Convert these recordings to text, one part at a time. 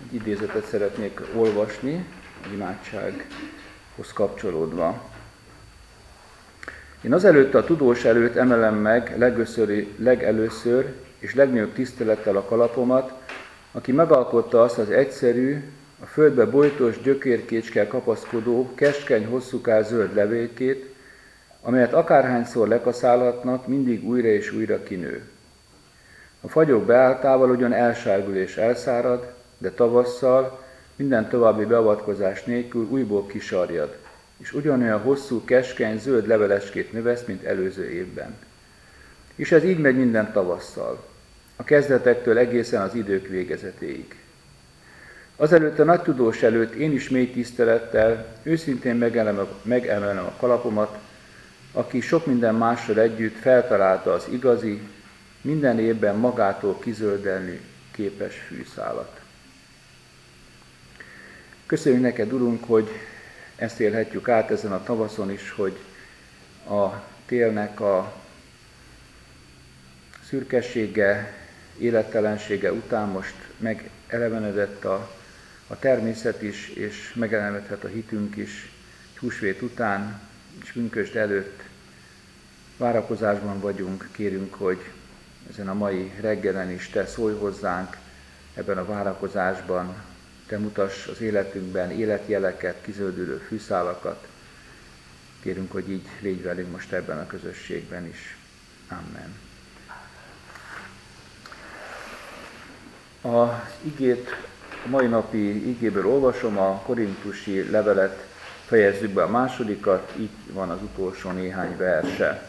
egy idézetet szeretnék olvasni, a imádsághoz kapcsolódva. Én azelőtt a tudós előtt emelem meg legelőször és legnagyobb tisztelettel a kalapomat, aki megalkotta azt az egyszerű, a földbe bojtos gyökérkécskkel kapaszkodó, keskeny hosszúkás zöld levélkét, amelyet akárhányszor lekaszálhatnak, mindig újra és újra kinő. A fagyok beálltával ugyan elsárgul és elszárad, de tavasszal minden további beavatkozás nélkül újból kisarjad, és ugyanolyan hosszú, keskeny, zöld leveleskét növeszt, mint előző évben. És ez így megy minden tavasszal, a kezdetektől egészen az idők végezetéig. Azelőtt a nagy tudós előtt én is mély tisztelettel, őszintén megemelem a kalapomat, aki sok minden mással együtt feltalálta az igazi, minden évben magától kizöldelni képes fűszálat. Köszönjük neked, Urunk, hogy ezt élhetjük át ezen a tavaszon is, hogy a télnek a szürkessége, élettelensége után most megelevenedett a természet is, és megelevenedhet a hitünk is húsvét után, és pünkösd előtt várakozásban vagyunk, kérünk, hogy ezen a mai reggelen is Te szólj hozzánk ebben a várakozásban, Te mutass az életünkben életjeleket, kizöldülő fűszálakat. Kérünk, hogy így légy velünk most ebben a közösségben is. Amen. Az igét, a mai napi igéből olvasom, a korintusi levelet fejezzük be a másodikat, így van az utolsó néhány verse.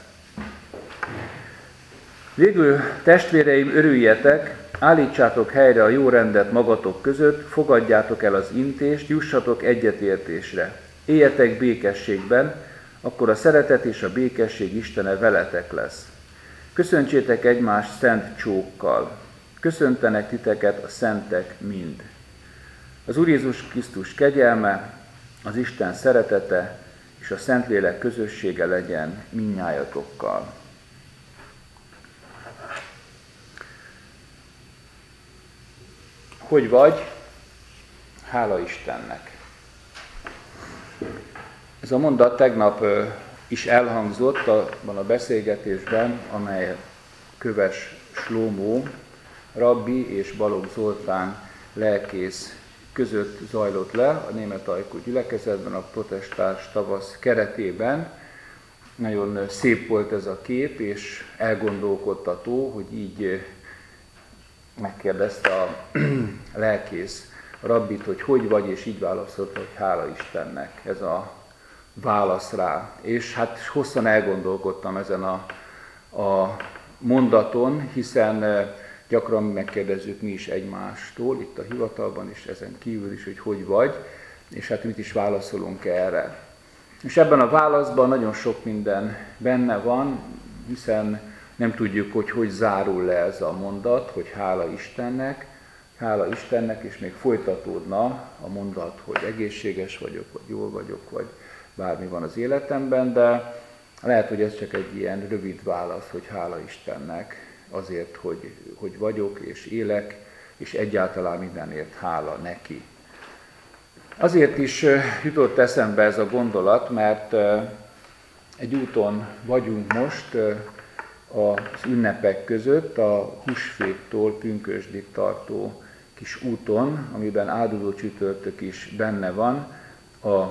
Végül, testvéreim, örüljetek, állítsátok helyre a jó rendet magatok között, fogadjátok el az intést, jussatok egyetértésre. Éljetek békességben, akkor a szeretet és a békesség Istene veletek lesz. Köszöntsétek egymást szent csókkal. Köszöntenek titeket a szentek mind. Az Úr Jézus Krisztus kegyelme, az Isten szeretete és a Szentlélek közössége legyen mindnyájatokkal. Hogy vagy? Hála Istennek! Ez a mondat tegnap is elhangzott abban a beszélgetésben, amely Köves Slómó rabbi és Balogh Zoltán lelkész között zajlott le a németajkú gyülekezetben a protestáns tavasz keretében. Nagyon szép volt ez a kép, és elgondolkodtató, hogy így megkérdezte a lelkész rabbit, hogy vagy, és így válaszolt, hogy hála Istennek, ez a válasz rá. És hát hosszan elgondolkodtam ezen a mondaton, hiszen gyakran megkérdezzük mi is egymástól, itt a hivatalban is, ezen kívül is, hogy vagy, és hát mit is válaszolunk erre. És ebben a válaszban nagyon sok minden benne van, hiszen nem tudjuk, hogy zárul le ez a mondat, hogy hála Istennek, és még folytatódna a mondat, hogy egészséges vagyok, vagy jól vagyok, vagy bármi van az életemben, de lehet, hogy ez csak egy ilyen rövid válasz, hogy hála Istennek azért, hogy vagyok és élek, és egyáltalán mindenért hála neki. Azért is jutott eszembe ez a gondolat, mert egy úton vagyunk most az ünnepek között, a húsvéttól pünkösdig tartó kis úton, amiben áldozó csütörtök is benne van, a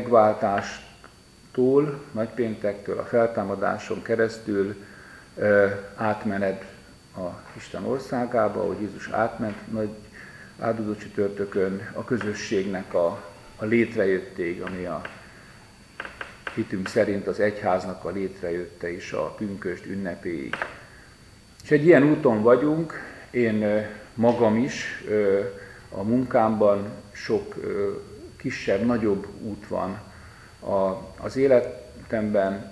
megváltástól, nagypéntektől, a feltámadáson keresztül átmened a Isten országába, ahogy Jézus átment nagy áldozó csütörtökön a közösségnek a létrejöttéig, ami a hitünk szerint az egyháznak a létrejötte is a pünkösd ünnepéig. És egy ilyen úton vagyunk, én magam is, a munkámban sok kisebb, nagyobb út van az életemben.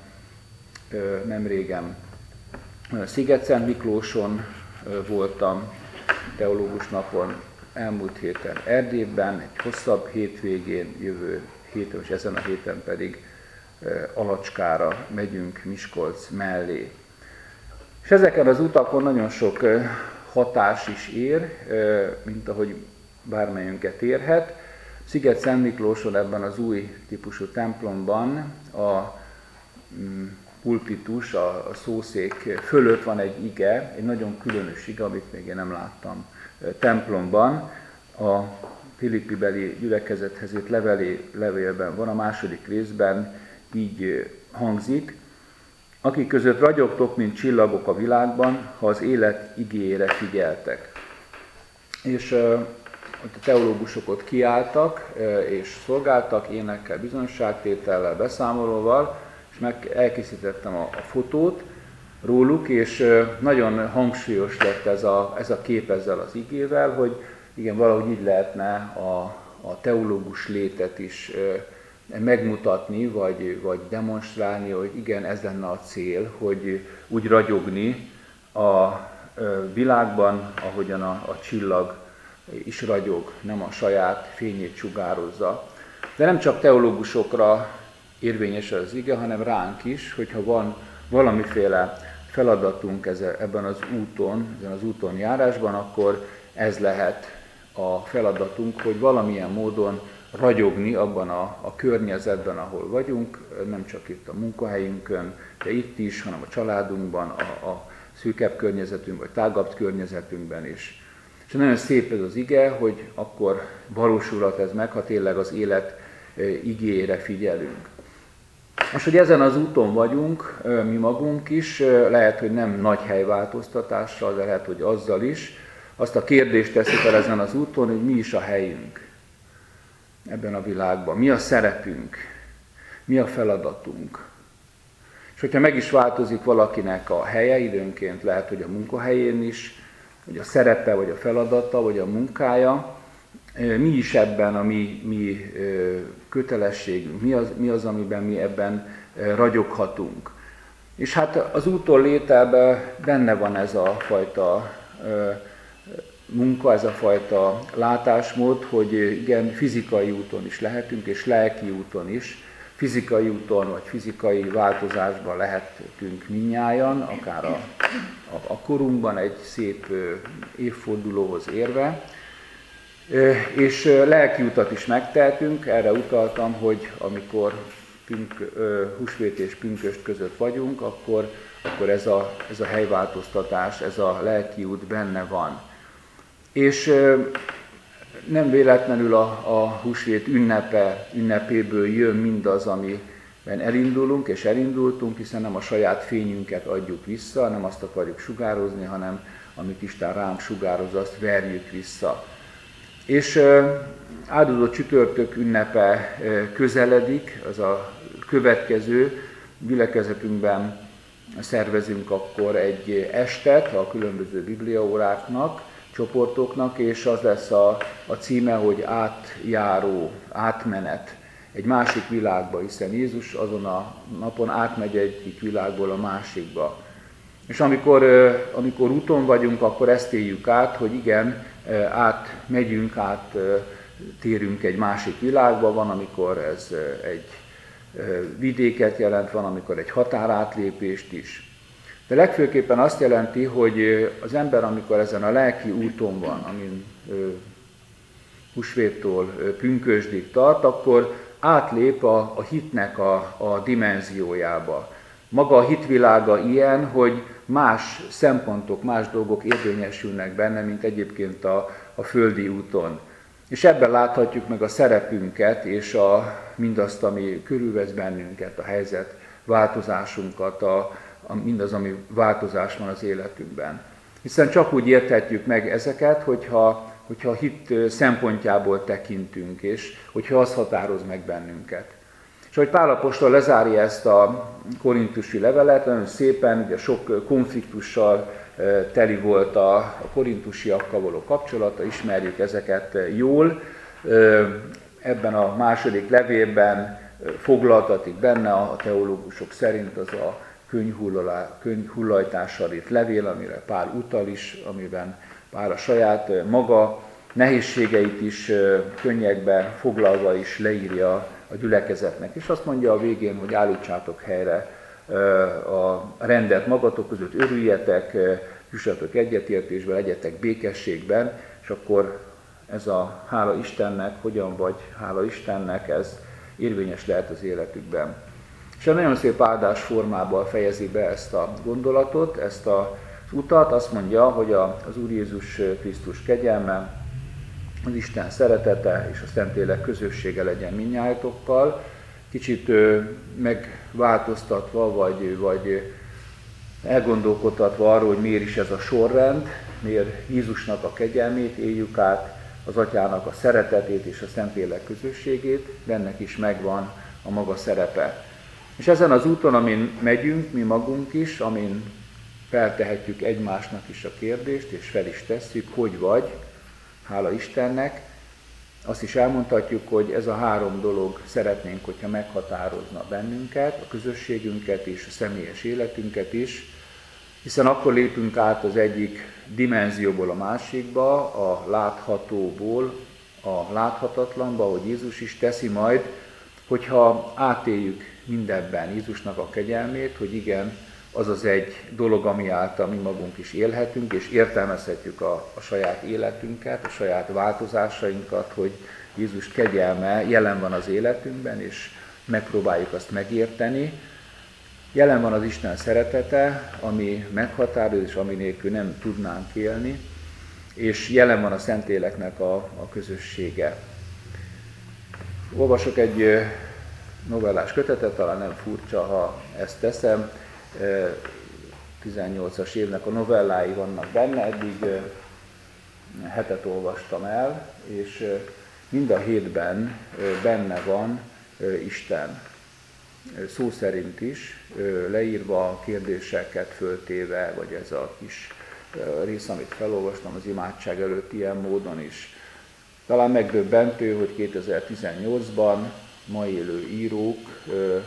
Nemrégen Sziget-Szent Miklóson voltam, teológus napon, elmúlt héten Erdélyben, egy hosszabb hétvégén, jövő héten, és ezen a héten pedig Alacskára megyünk Miskolc mellé. És ezeken az utakon nagyon sok hatás is ér, mint ahogy bármelyünket érhet. Sziget-Szent Miklóson ebben az új típusú templomban a pulpitus, a szószék fölött van egy ige, egy nagyon különös ige, amit még én nem láttam templomban. A Filippi-beli gyülekezethez írt levélben van, a második részben így hangzik: akik között ragyogtok, mint csillagok a világban, ha az élet igéjére figyeltek. És ott a teológusok ott kiálltak, és szolgáltak énekkel, bizonyságtétellel, beszámolóval, és elkészítettem a fotót róluk, és nagyon hangsúlyos lett ez a kép ezzel az igével, hogy igen, valahogy így lehetne a teológus létet is megmutatni, vagy demonstrálni, hogy igen, ez lenne a cél, hogy úgy ragyogni a világban, ahogyan a csillag is ragyog, nem a saját fényét sugározza. De nem csak teológusokra érvényes az ige, hanem ránk is, hogyha van valamiféle feladatunk ebben az úton, ezen az úton járásban, akkor ez lehet a feladatunk, hogy valamilyen módon ragyogni abban a környezetben, ahol vagyunk, nem csak itt a munkahelyünkön, de itt is, hanem a családunkban, a szűkebb környezetünkben, vagy tágabb környezetünkben is. És nagyon szép ez az ige, hogy akkor valósulhat ez meg, ha tényleg az élet igéjére figyelünk. És hogy ezen az úton vagyunk, mi magunk is, lehet, hogy nem nagy helyváltoztatással, de lehet, hogy azzal is, azt a kérdést teszik fel ezen az úton, hogy mi is a helyünk ebben a világban, mi a szerepünk, mi a feladatunk. És hogyha meg is változik valakinek a helye, időnként lehet, hogy a munkahelyén is, vagy a szerepe, vagy a feladata, vagy a munkája, mi is ebben a mi kötelességünk, mi az, amiben mi ebben ragyoghatunk. És hát az úton lételben benne van ez a fajta munka, ez a fajta látásmód, hogy igen, fizikai úton is lehetünk, és lelki úton is. Fizikai úton, vagy fizikai változásban lehetünk mindnyájan, akár a korunkban egy szép évfordulóhoz érve. És lelki utat is megtehetünk, erre utaltam, hogy amikor húsvét és pünkösd között vagyunk, akkor ez a helyváltoztatás, ez a lelki út benne van. És nem véletlenül a húsvét ünnepéből jön mindaz, amiben elindulunk és elindultunk, hiszen nem a saját fényünket adjuk vissza, nem azt akarjuk sugározni, hanem amit Isten ránk sugároz, azt verjük vissza. És áldozó csütörtök ünnepe közeledik, az a következő gyülekezetünkben szervezünk akkor egy estet a különböző bibliaóráknak, csoportoknak, és az lesz a címe, hogy átjáró, átmenet egy másik világba, hiszen Jézus azon a napon átmegy egyik világból a másikba. És amikor úton vagyunk, akkor ezt éljük át, hogy igen, átmegyünk, áttérünk egy másik világba, van, amikor ez egy vidéket jelent, van, amikor egy határátlépést is. De legfőképpen azt jelenti, hogy az ember, amikor ezen a lelki úton van, amin húsvéttól pünkösdig tart, akkor átlép a hitnek a dimenziójába. Maga a hitvilága ilyen, hogy más szempontok, más dolgok érvényesülnek benne, mint egyébként a földi úton. És ebben láthatjuk meg a szerepünket, és mindazt, ami körülvesz bennünket, a helyzet változásunkat, mindaz, ami változás van az életünkben. Hiszen csak úgy érthetjük meg ezeket, hogyha a hit szempontjából tekintünk, és hogyha az határoz meg bennünket. És ahogy Pál apostol lezárja ezt a korintusi levelet, nagyon szépen, ugye sok konfliktussal teli volt a korintusiakkal való kapcsolata, ismerjük ezeket jól. Ebben a második levélben foglaltatik benne a teológusok szerint az a könyvhullajtással írt levél, amire Pál utal is, amiben Pál a saját maga nehézségeit is könnyekbe foglalva is leírja a gyülekezetnek. És azt mondja a végén, hogy állítsátok helyre a rendet magatok között, örüljetek, jussatok egyetértésbe, legyetek békességben, és akkor ez a hála Istennek, hogyan vagy hála Istennek, ez érvényes lehet az életükben. És nagyon szép áldás formában fejezi be ezt a gondolatot, ezt az utat, azt mondja, hogy az Úr Jézus Krisztus kegyelme, az Isten szeretete és a Szentlélek közössége legyen mindnyájatokkal, kicsit megváltoztatva, vagy elgondolkodtatva arról, hogy miért is ez a sorrend, miért Jézusnak a kegyelmét éljük át, az Atyának a szeretetét és a Szentlélek közösségét, de ennek is megvan a maga szerepe. És ezen az úton, amin megyünk, mi magunk is, amin feltehetjük egymásnak is a kérdést, és fel is tesszük, hogy vagy, hála Istennek, azt is elmondhatjuk, hogy ez a három dolog szeretnénk, hogyha meghatározna bennünket, a közösségünket is, a személyes életünket is, hiszen akkor lépünk át az egyik dimenzióból a másikba, a láthatóból a láthatatlanba, ahogy Jézus is teszi majd, hogyha átéljük mindebben Jézusnak a kegyelmét, hogy igen, az az egy dolog, ami által mi magunk is élhetünk, és értelmezhetjük a saját életünket, a saját változásainkat, hogy Jézus kegyelme jelen van az életünkben, és megpróbáljuk azt megérteni. Jelen van az Isten szeretete, ami meghatároz, és ami nélkül nem tudnánk élni, és jelen van a Szentléleknek a közössége. Olvasok egy novellás kötetet, talán nem furcsa, ha ezt teszem. 18-as évnek a novellái vannak benne, eddig 7 olvastam el, és mind a 7-ben benne van Isten. Szó szerint is, leírva, kérdéseket föltéve, vagy ez a kis rész, amit felolvastam az imádság előtt ilyen módon is. Talán megdöbbentő, hogy 2018-ban ma élő írók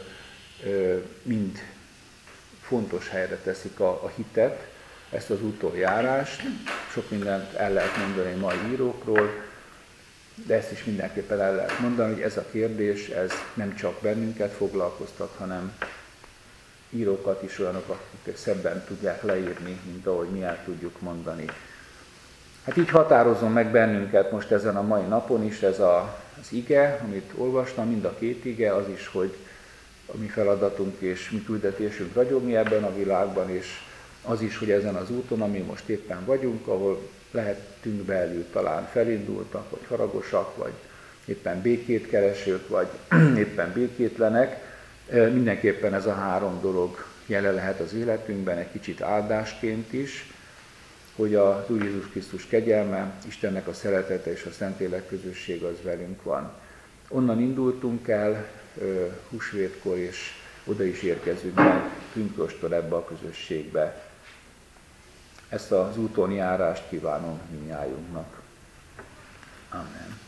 mind fontos helyre teszik a hitet, ezt az útonjárást. Sok mindent el lehet mondani mai írókról, de ezt is mindenképpen el lehet mondani, hogy ez a kérdés, ez nem csak bennünket foglalkoztat, hanem írókat is, olyanok, akik szebben tudják leírni, mint ahogy mi el tudjuk mondani. Hát így határozom meg bennünket most ezen a mai napon is, ez az ige, amit olvastam, mind a 2 ige, az is, hogy a mi feladatunk és mi küldetésünk ragyogni ebben a világban, és az is, hogy ezen az úton, ami most éppen vagyunk, ahol lehetünk belül talán felindultak, vagy haragosak, vagy éppen békét keresők, vagy éppen békétlenek, mindenképpen ez a 3 dolog jelen lehet az életünkben, egy kicsit áldásként is, hogy az Úr Jézus Krisztus kegyelme, Istennek a szeretete és a Szentlélek közösség az velünk van. Onnan indultunk el húsvétkor, és oda is érkezünk meg pünkösttől ebbe a közösségbe. Ezt az úton járást kívánom mindnyájunknak. Amen.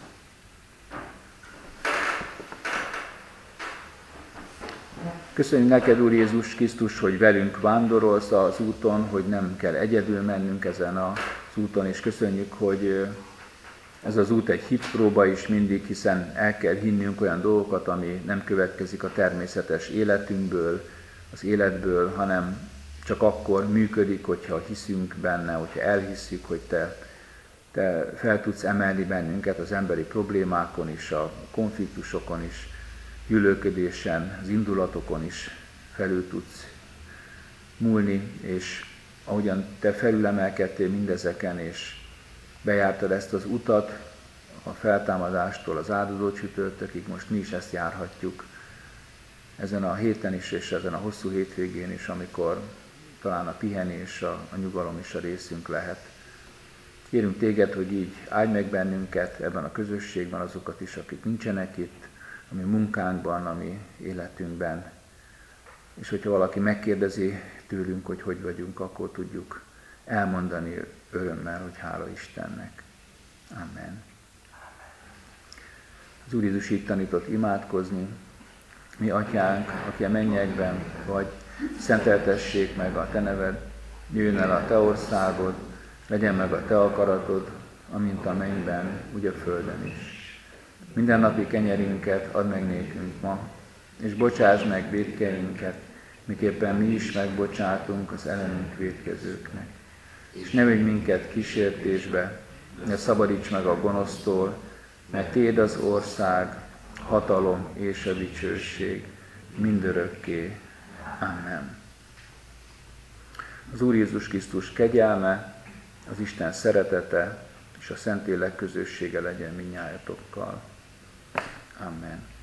Köszönjük neked, Úr Jézus Krisztus, hogy velünk vándorolsz az úton, hogy nem kell egyedül mennünk ezen az úton, és köszönjük, hogy ez az út egy hitpróba is mindig, hiszen el kell hinnünk olyan dolgokat, ami nem következik a természetes életünkből, az életből, hanem csak akkor működik, hogyha hiszünk benne, hogyha elhisszük, hogy te fel tudsz emelni bennünket az emberi problémákon is, a konfliktusokon is, gyűlölködésen, az indulatokon is felül tudsz múlni, és ahogyan te felülemelkedtél mindezeken, és bejártad ezt az utat a feltámadástól az áldozó csütörtökig, most mi is ezt járhatjuk ezen a héten is, és ezen a hosszú hétvégén is, amikor talán a pihenés, a nyugalom is a részünk lehet. Kérünk téged, hogy így áldj meg bennünket ebben a közösségben, azokat is, akik nincsenek itt, a mi munkánkban, a mi életünkben. És hogyha valaki megkérdezi tőlünk, hogy hogy vagyunk, akkor tudjuk elmondani örömmel, hogy hála Istennek. Amen. Az Úr Jézus így tanított imádkozni. Mi atyánk, aki a mennyekben vagy, szenteltessék meg a te neved, jöjjön el a te országod, legyen meg a te akaratod, amint a mennyben, úgy a földön is. Minden napi kenyerünket add meg nékünk ma, és bocsáss meg vétkeinket, miképpen mi is megbocsátunk az ellenünk vétkezőknek. És ne vigy minket kísértésbe, de szabadíts meg a gonosztól, mert Téd az ország, hatalom és a dicsőség mindörökké. Amen. Az Úr Jézus Krisztus kegyelme, az Isten szeretete és a Szentlélek közössége legyen mindnyájatokkal. Amen.